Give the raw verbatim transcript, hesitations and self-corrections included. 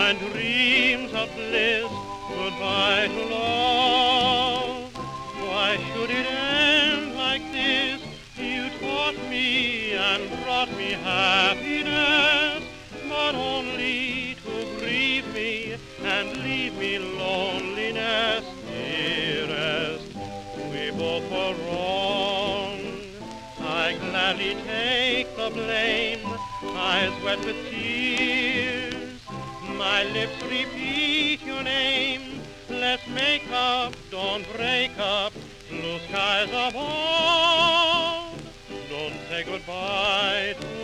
and dreams of bliss. Goodbye to love. Why should it end like this? You taught me and brought me happiness, but only to grieve me and leave me loneliness. Dearest, we both were wrong. I gladly take the blame, eyes wet with tears. My lips repeat your name. Let's make up, don't break up. Blue skies above. Don't say goodbye to